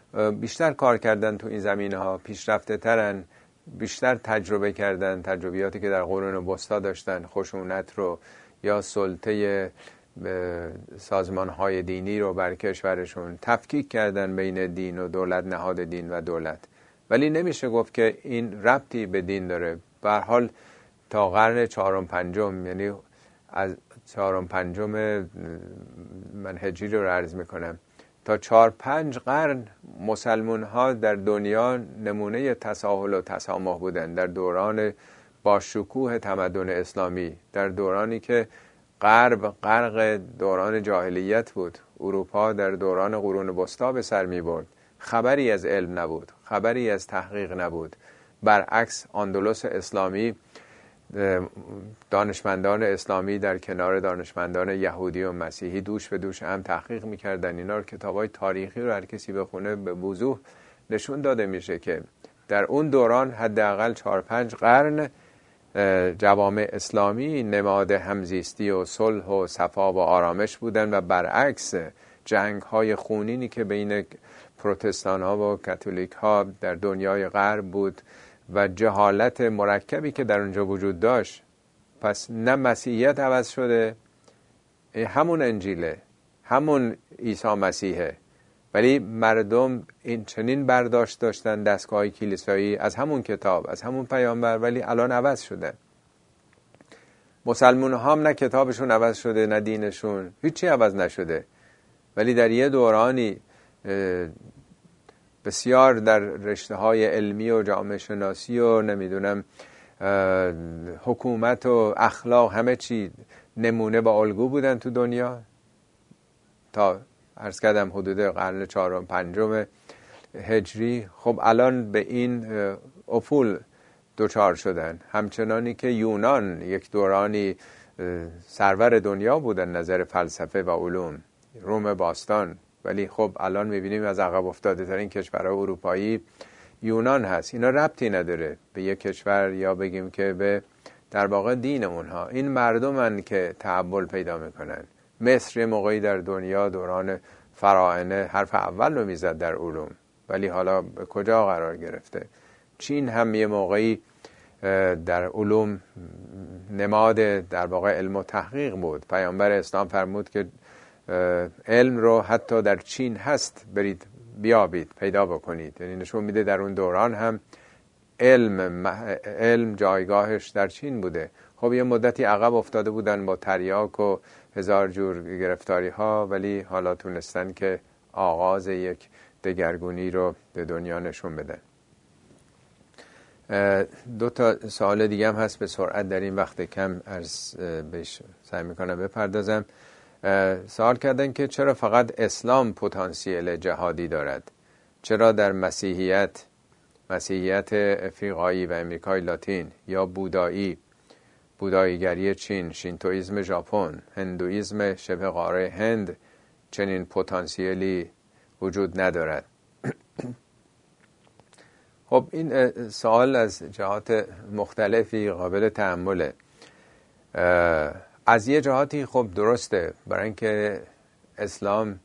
بیشتر کار کردن تو این زمینه ها، پیشرفته ترن، بیشتر تجربه کردن، تجربیاتی که در قرون وسطا داشتن، خشونت رو یا سلطه سازمان های دینی رو بر کشورشون تفکیک کردن بین دین و دولت، نهاد دین و دولت. ولی نمیشه گفت که این ربطی به دین داره. به هر حال تا قرن چهارم پنجم، یعنی از چهارم پنجم من هجری رو عرض میکنم تا 4-5 قرن مسلمان ها در دنیا نمونه تساهل و تسامح بودن. در دوران با شکوه تمدن اسلامی، در دورانی که غرب غرق دوران جاهلیت بود، اروپا در دوران قرون وسطا به سر می برد، خبری از علم نبود، خبری از تحقیق نبود. برعکس اندلس اسلامی، دانشمندان اسلامی در کنار دانشمندان یهودی و مسیحی دوش به دوش هم تحقیق میکردن. اینا رو کتابای تاریخی رو هر کسی بخونه به وضوح نشون داده میشه که در اون دوران حداقل 4-5 قرن جوامع اسلامی نماد همزیستی و صلح و صفا و آرامش بودن و برعکس جنگ های خونینی که بین پروتستان ها و کاتولیک ها در دنیای غرب بود و جهالت مرکبی که در اونجا وجود داشت. پس نه مسیحیت عوض شده، همون انجیله، همون عیسی مسیحه، ولی مردم این چنین برداشت داشتن دستگاه کلیسایی از همون کتاب، از همون پیامبر، ولی الان عوض شده. مسلمان ها هم نه کتابشون عوض شده نه دینشون، هیچی عوض نشده، ولی در یه دورانی بسیار در رشته های علمی و جامعه شناسی و نمیدونم حکومت و اخلاق همه چی نمونه و الگو بودن تو دنیا تا عرض کردم حدود قرن 4-5 هجری. خب الان به این افول دوچار شدن، همچنانی که یونان یک دورانی سرور دنیا بودن نظر فلسفه و علوم، روم باستان، ولی خب الان میبینیم از عقب افتاده ترین کشورهای اروپایی یونان هست. اینا ربطی نداره به یک کشور یا بگیم که به در واقع دین اونها. این مردمن که تحول پیدا میکنن. مصر یه موقعی در دنیا دوران فراعنه حرف اول رو میزد در علوم، ولی حالا به کجا قرار گرفته؟ چین هم یه موقعی در علوم نماد در واقع علم و تحقیق بود. پیامبر اسلام فرمود که علم رو حتی در چین هست برید بیابید، پیدا بکنید. یعنی نشون میده در اون دوران هم علم جایگاهش در چین بوده. خب یه مدتی عقب افتاده بودن با تریاک و هزار جور گرفتاری ها، ولی حالا تونستن که آغاز یک دگرگونی رو به دنیا نشون بدن. 2 سوال دیگه هم هست، به سرعت در این وقت کم بهش سعی میکنم بپردازم. سوال کردن که چرا فقط اسلام پتانسیل جهادی دارد؟ چرا در مسیحیت افریقایی و امریکای لاتین یا بوداییگری چین، شینتوئیسم ژاپن، هندوئیسم شبه قاره هند چنین پتانسیلی وجود ندارد؟ خب این سوال از جهات مختلفی قابل تأمله. از یه جهاتی خب درسته، برای اینکه اسلام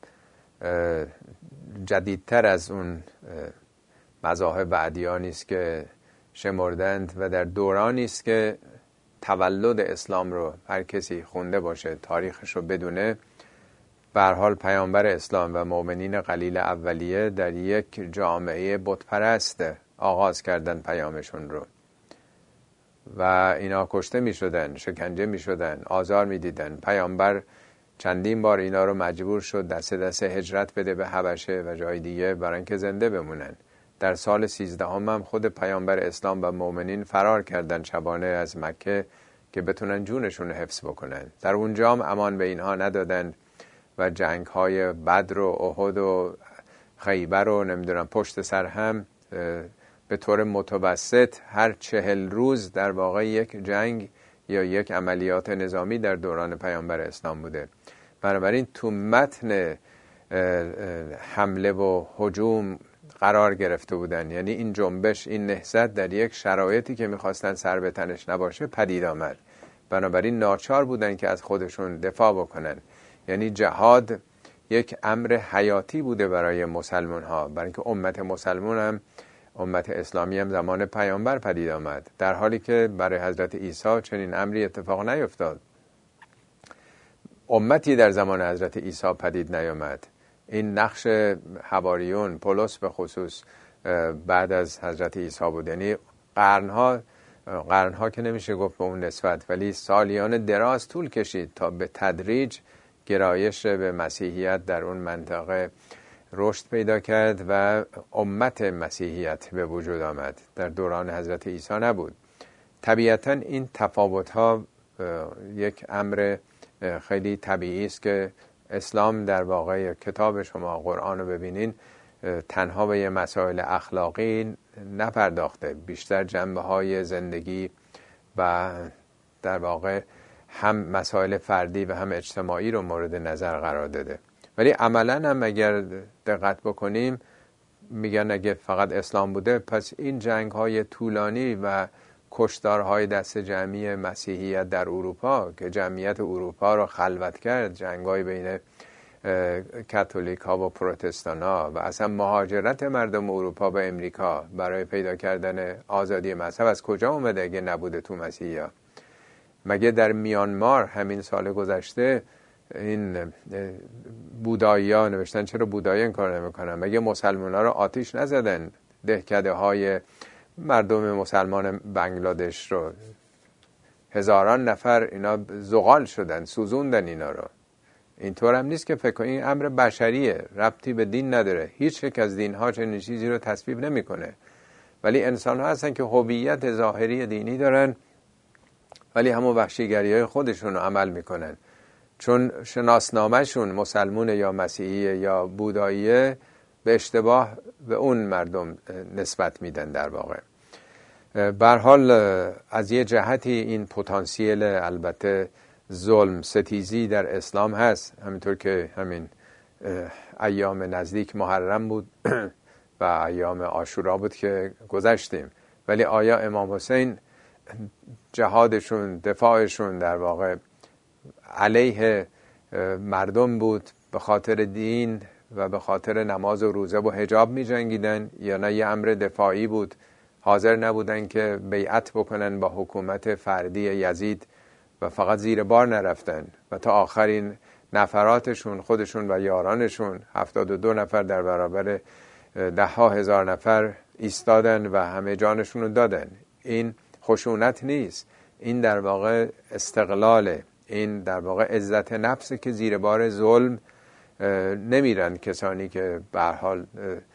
جدیدتر از اون مذاهب و ادیانی است که شمردند و در دورانی است که تولد اسلام رو هر کسی خونده باشه، تاریخش رو بدونه. به هر حال پیامبر اسلام و مؤمنین قلیل اولیه در یک جامعه بت پرست آغاز کردن پیامشون رو و اینا کشته می شدن، شکنجه می شدن، آزار می دیدن. پیامبر چندین بار اینا رو مجبور شد دست هجرت بده به حبشه و جای دیگه برای اینکه زنده بمونن. در سال 13 هم خود پیامبر اسلام و مؤمنین فرار کردن شبانه از مکه که بتونن جونشون رو حفظ بکنن. در اونجا هم امان به اینها ندادن و جنگ های بدر و احد و خیبر و نمیدونم پشت سر هم به طور متوسط هر 40 روز در واقع یک جنگ یا یک عملیات نظامی در دوران پیامبر اسلام بوده. بنابراین تو متن حمله و هجوم قرار گرفته بودن. یعنی این جنبش، این نهضت در یک شرایطی که میخواستن سر به تنش نباشه پدید آمد. بنابراین ناچار بودن که از خودشون دفاع بکنن. یعنی جهاد یک امر حیاتی بوده برای مسلمان ها، برای اینکه امت مسلمان هم، امت اسلامی هم زمان پیامبر پدید آمد، در حالی که برای حضرت عیسی چنین امری اتفاق نیفتاد. امتی در زمان حضرت عیسی پدید نیامد. این نقش حواریون، پولس به خصوص بعد از حضرت عیسی بود. یعنی قرنها که نمیشه گفت به اون نسبت، ولی سالیان دراز طول کشید تا به تدریج گرایش به مسیحیت در اون منطقه رشد پیدا کرد و امت مسیحیت به وجود آمد. در دوران حضرت عیسی نبود. طبیعتاً این تفاوت‌ها یک امر خیلی طبیعی است که اسلام در واقع کتاب شما قرآن رو ببینین تنها به مسائل اخلاقی نپرداخته، بیشتر جنبه‌های زندگی و در واقع هم مسائل فردی و هم اجتماعی رو مورد نظر قرار داده. ولی عملاً هم اگر دقت بکنیم میگن اگه فقط اسلام بوده پس این جنگ‌های طولانی و کشتارهای دست جمعی مسیحیت در اروپا که جمعیت اروپا رو خلوت کرد، جنگ‌های بین کاتولیک ها و پروتستان ها و اصلا مهاجرت مردم اروپا به امریکا برای پیدا کردن آزادی مذهب از کجا اومده اگه نبوده تو مسیحی ها؟ مگه در میانمار همین سال گذشته این بودایی ها نوشتن چرا بودایی این کار نمیکنن؟ مگه مسلمان ها رو آتیش نزدن؟ دهکده های مردم مسلمان بنگلادش رو هزاران نفر اینا زغال شدن، سوزوندن اینا رو. اینطور هم نیست که فکر کنید این امر بشریه، ربطی به دین نداره. هیچ یک از دین ها چنین چیزی رو تصویب نمیکنه. ولی انسان ها هستن که هویت ظاهری دینی دارن ولی همون وحشیگری‌های خودشون رو عمل میکنن، چون شناسنامه‌شون مسلمون یا مسیحی یا بوداییه به اشتباه به اون مردم نسبت میدن. در واقع به هر حال از یه جهتی این پتانسیل البته ظلم ستیزی در اسلام هست، همینطور که همین ایام نزدیک محرم بود و ایام عاشورا بود که گذشتیم. ولی آیا امام حسین جهادشون، دفاعشون در واقع علیه مردم بود، به خاطر دین و به خاطر نماز و روزه و حجاب می جنگیدن، یا نه یه امر دفاعی بود، حاضر نبودن که بیعت بکنن با حکومت فردی یزید و فقط زیر بار نرفتن و تا آخرین نفراتشون، خودشون و یارانشون 72 نفر در برابر 10,000 نفر ایستادن و همه جانشون رو دادن. این خشونت نیست، این در واقع استقلاله، این در واقع عزت نفسه که زیر بار ظلم نمیرن کسانی که به هر حال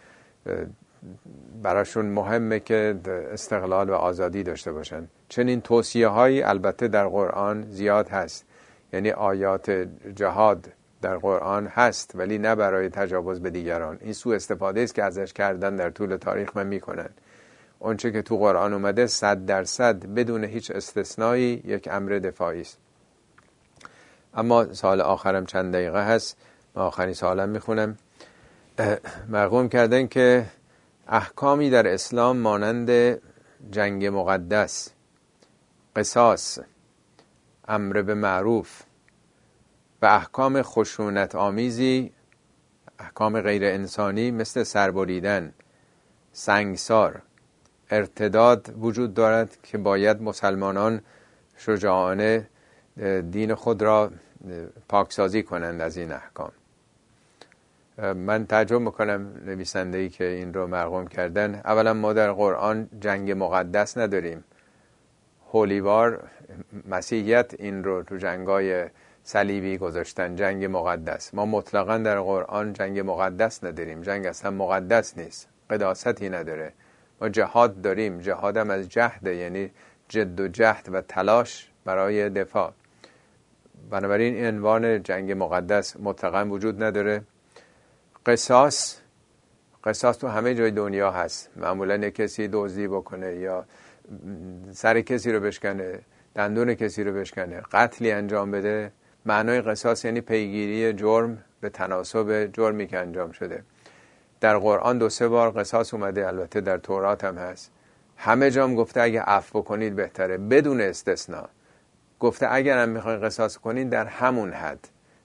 براشون مهمه که استقلال و آزادی داشته باشن. چنین توصیه هایی البته در قرآن زیاد هست، یعنی آیات جهاد در قرآن هست ولی نه برای تجاوز به دیگران. این سوء استفاده است که ازش کردن در طول تاریخ من میکنن. اونچه که تو قرآن اومده 100% بدون هیچ استثنایی یک امر دفاعی است. اما سال آخرم چند دقیقه هست، من آخرین سالم میخونم. مرغوم کردن که احکامی در اسلام مانند جنگ مقدس، قصاص، امر به معروف و احکام خشونت آمیزی، احکام غیر انسانی مثل سربریدن، سنگسار، ارتداد وجود دارد که باید مسلمانان شجاعانه دین خود را پاکسازی کنند از این احکام. من تعجب میکنم نویسنده‌ای که این رو مرقوم کردن. اولا ما در قرآن جنگ مقدس نداریم. هولیوار مسیحیت این رو تو جنگای صلیبی گذاشتن، جنگ مقدس. ما مطلقا در قرآن جنگ مقدس نداریم. جنگ اصلا مقدس نیست، قداستی نداره. ما جهاد داریم، جهادم از جهد، یعنی جد و جهد و تلاش برای دفاع. بنابراین این عنوان جنگ مقدس مطلقا وجود نداره. قصاص تو همه جای دنیا هست. معمولا کسی دزدی بکنه یا سر کسی رو بشکنه، دندون کسی رو بشکنه، قتلی انجام بده، معنای قصاص یعنی پیگیری جرم به تناسب جرمی که انجام شده. در قرآن 2-3 بار قصاص اومده، البته در تورات هم هست. همه جام گفته اگه عفو بکنید بهتره، بدون استثناء. گفته اگرم میخواین قصاص کنید در همون حد،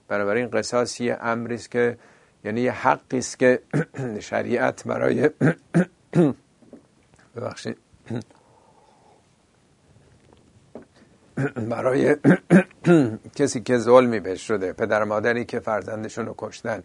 بنابراین قصاص یه امری است که یعنی یه حقی است که شریعت برای ببخشید برای کسی که ظلمی بهش شده، پدر مادری که فرزندشون رو کشتن،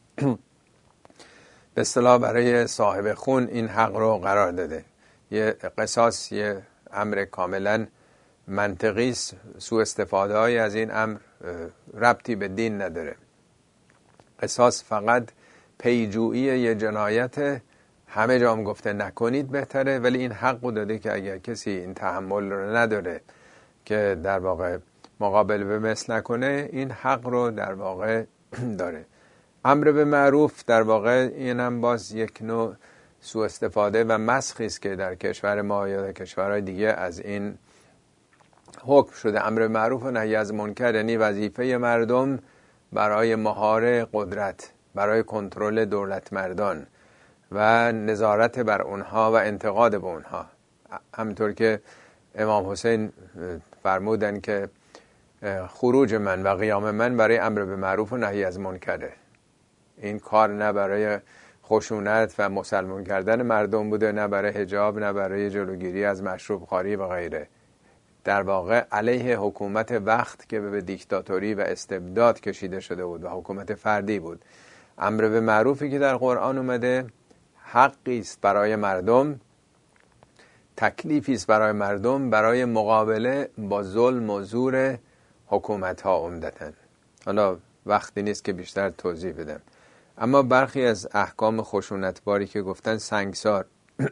به اصطلاح برای صاحب خون این حق رو قرار داده. یه قصاص یه امر کاملا منطقی است. سوء استفاده های از این امر ربطی به دین نداره. قصاص فقط پیجویی یه جنایت، همه جا هم گفته نکنید بهتره، ولی این حق رو داده که اگر کسی این تحمل رو نداره که در واقع مقابل به مثل نکنه، این حق رو در واقع داره. امر به معروف در واقع این هم باز یک نوع سوء استفاده و مسخی است که در کشور ما یا در کشورهای دیگه از این حکم شده. امر به معروف و نهی از منکر یعنی وظیفه مردم برای مهار قدرت، برای کنترل دولت مردان و نظارت بر اونها و انتقاد به اونها. همونطور که امام حسین فرمودن که خروج من و قیام من برای امر به معروف و نهی از منکره. این کار نه برای خشونت و مسلمان کردن مردم بوده، نه برای حجاب، نه برای جلوگیری از مشروب خواری و غیره. در واقع علیه حکومت وقت که به دیکتاتوری و استبداد کشیده شده بود و حکومت فردی بود. امر به معروفی که در قرآن اومده حقی است برای مردم، تکلیفی است برای مردم برای مقابله با ظلم و زور حکومت ها عمدتاً. حالا وقتی نیست که بیشتر توضیح بدم. اما برخی از احکام خشونتباری که گفتن سنگسار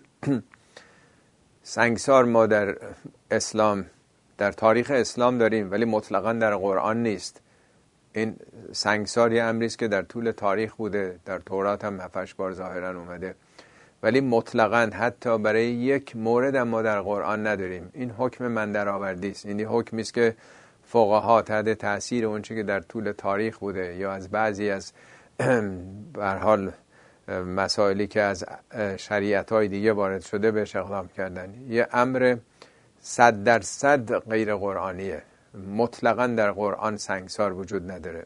سنگسار ما در اسلام، در تاریخ اسلام داریم ولی مطلقاً در قرآن نیست. این سنگسار یه امری است که در طول تاریخ بوده، در تورات هم 7-8 بار ظاهراً اومده، ولی مطلقاً حتی برای یک مورد ما در قرآن نداریم. این حکم من درآوردی است. این حکمی است که فقها تحت تاثیر اون چیزی که در طول تاریخ بوده یا از بعضی از به هر حال مسائلی که از شریعت‌های دیگه وارد شده بهش اقدام کردن. یه امر 100% غیر قرآنیه. مطلقاً در قرآن سنگسار وجود نداره.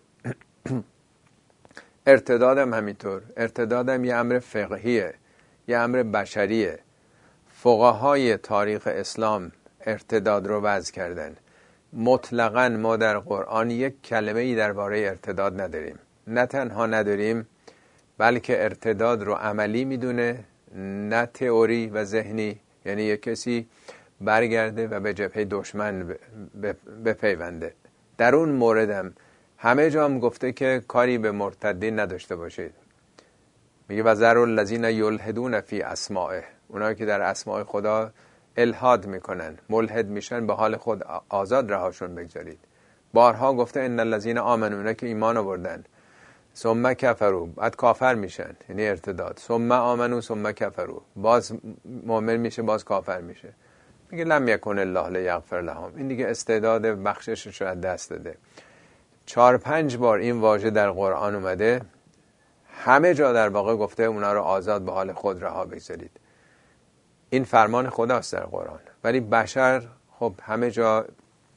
ارتدادم همینطور. ارتدادم یه امر فقهیه، یه امر بشریه. فقهای تاریخ اسلام ارتداد رو وضع کردن. مطلقاً ما در قرآن یک کلمه‌ای درباره ارتداد نداریم. نه تنها نداریم بلکه ارتداد رو عملی میدونه، نه تئوری و ذهنی. یعنی یک کسی برگرده و به جبهه دشمن بپیونده. در اون موردم همه جا هم گفته که کاری به مرتدین نداشته باشید. میگه وذروا الذین یلحدون فی اسمائه، اونایی که در اسماء خدا الحاد میکنن، ملحد میشن، به حال خود آزاد رهاشون بگذارید. بارها گفته ان الذین آمنوا، اونا که ایمان آوردن، ثم کفروا، بعد کافر میشن، یعنی ارتداد. ثم آمنوا ثم کفروا، باز مؤمن میشه باز کافر میشه. میگه لم یکن الله لیغفر لهم، این دیگه استعداد بخششش رو از دست داده. 4-5 بار این واژه در قرآن اومده، همه جا در واقع گفته اونا رو آزاد به حال خود رها بگذارید. این فرمان خداست در قرآن. ولی بشر خب همه جا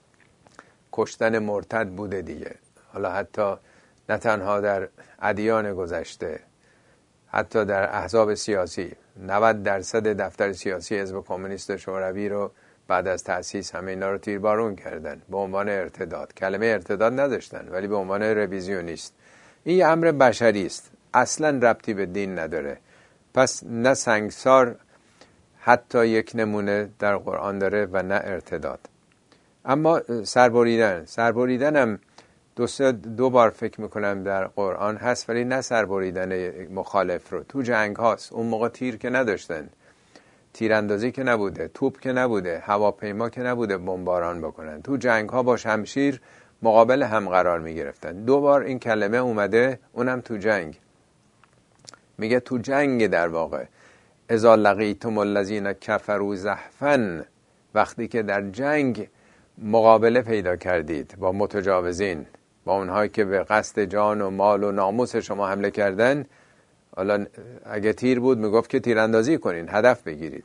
کشتن مرتد بوده دیگه. حالا حتی نه تنها در ادیان گذشته، حتی در احزاب سیاسی 90% دفتر سیاسی حزب کمونیست شوروی رو بعد از تأسیس همه اینا رو تیربارون کردن به عنوان ارتداد. کلمه ارتداد نداشتن ولی به عنوان رویزیونیست. این یه امر بشری است، اصلا ربطی به دین نداره. پس نه سنگسار حتی یک نمونه در قرآن داره و نه ارتداد. اما سربریدن هم دو بار فکر میکنم در قرآن هست، ولی نه سربریدن مخالف رو. تو جنگ هاست. اون موقع تیر که نداشتن، تیراندازی که نبوده، توپ که نبوده، هواپیما که نبوده بمباران بکنن. تو جنگ ها با شمشیر مقابل هم قرار میگرفتن. 2 بار این کلمه اومده، اونم تو جنگ. میگه تو جنگ در واقع اذا لقیتم الذین کفروا زحفا، وقتی که در جنگ مقابله پیدا کردید با متجاوزین، با اونهایی که به قصد جان و مال و ناموس شما حمله کردن. حالا اگه تیر بود میگفت که تیراندازی کنین، هدف بگیرید.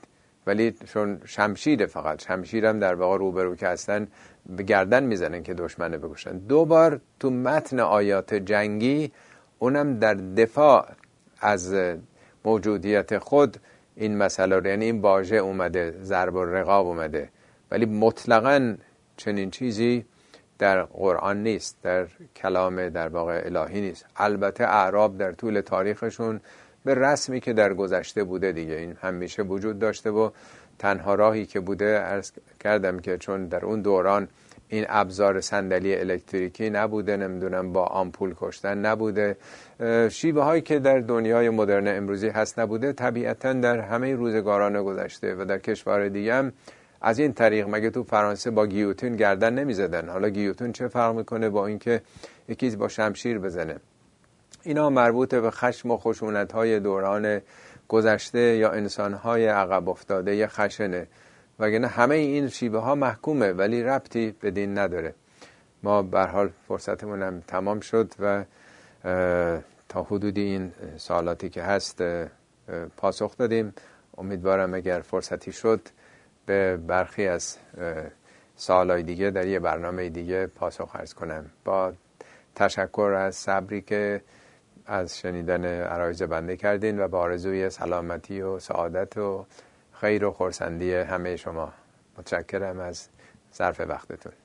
ولی چون شمشیر، فقط شمشیرم در واقع روبرو که هستن به گردن میزنن که دشمنه بکشن. 2 بار تو متن آیات جنگی، اونم در دفاع از موجودیت خود، این مسئله رو، یعنی این واژه اومده، ضرب الرقاب اومده، ولی مطلقاً چنین چیزی در قرآن نیست، در کلام در واقع الهی نیست. البته اعراب در طول تاریخشون به رسمی که در گذشته بوده دیگه، این همیشه وجود داشته و تنها راهی که بوده، عرض کردم که چون در اون دوران این ابزار صندلی الکتریکی نبوده، نمیدونم با آمپول کشتن نبوده، شیوه هایی که در دنیای مدرن امروزی هست نبوده، طبیعتا در همه روزگاران گذشته و در کشور دیگه هم از این طریق، مگه تو فرانسه با گیوتین گردن نمیزدن؟ حالا گیوتین چه فرق میکنه با اینکه یکی با شمشیر بزنه؟ اینا مربوط به خشم و خشونت های دوران گذشته یا انسان های عقب افتاده خشنه، وگرنه همه این شیوه ها محکومه ولی ربطی به دین نداره. ما به هر حال فرصتمون هم تمام شد و تا حدودی این سوالاتی که هست پاسخ دادیم. امیدوارم اگر فرصتی شد به برخی از سوالای دیگه در یه برنامه دیگه پاسخ عرض کنم. با تشکر از صبری که از شنیدن عرایض بنده کردین و با آرزوی سلامتی و سعادت و خیر و خرسندی همه شما. متشکرم از صرف وقتتون.